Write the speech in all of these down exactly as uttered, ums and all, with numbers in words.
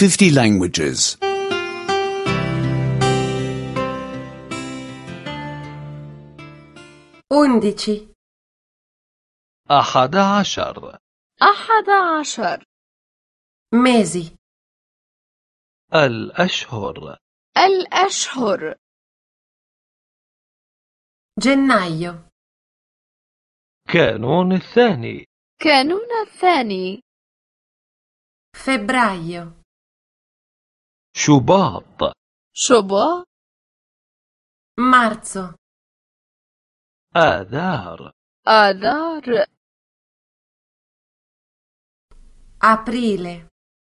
fifty languages. Undici. أحد عشر. أحد عشر. Mesi. الأشهر. الأشهر. Gennaio. كانون الثاني. كانون الثاني. Febbraio. شباط. شباط. Marzo. آذار. آذار. Aprile.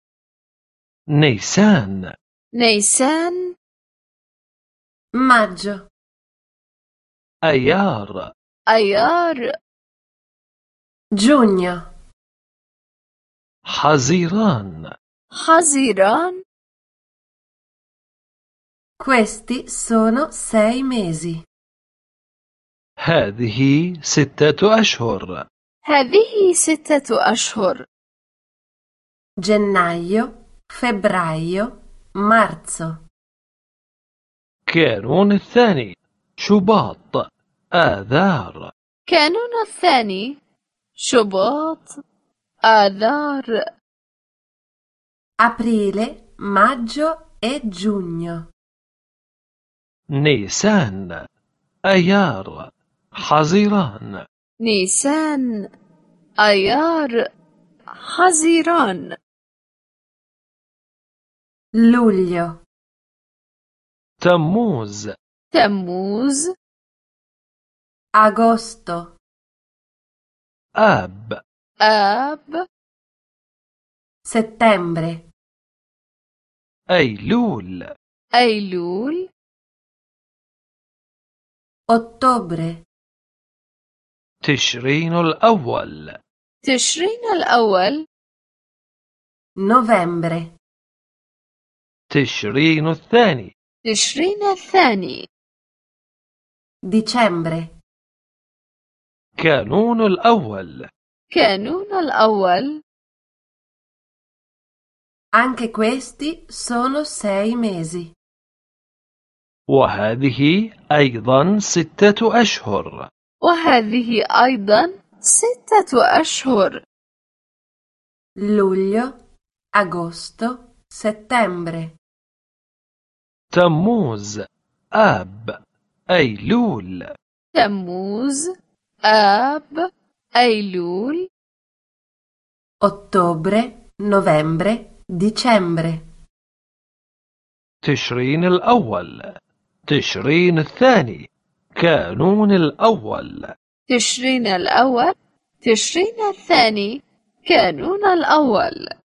نيسان. نيسان. Maggio. أيار. أيار. Giugno. حزيران. حزيران. Questi sono sei mesi. هذه ستة أشهر. هذه ستة أشهر. Gennaio, febbraio, marzo. كانون الثاني. شباط. آذار. كانون الثاني. شباط. آذار. Aprile, maggio e giugno. نيسان. أيار. حزيران. نيسان. أيار. حزيران. Luglio. تموز. تموز. Agosto. آب. آب. Settembre. أيلول. أيلول. Ottobre. تشرين الأول. تشرين الأول. Novembre. تشرين الثاني. تشرين الثاني. Dicembre. كانون الأول. كانون الأول. Anche questi sono sei mesi. وهذه أيضا ستة أشهر. وهذه أيضا ستة أشهر. Luglio, agosto, settembre. تموز. آب. أيلول. تموز. آب. أيلول. Ottobre, novembre, dicembre. تشرين الأول. تشرين الثاني. كانون الأول. تشرين الأول. تشرين الثاني. كانون الأول.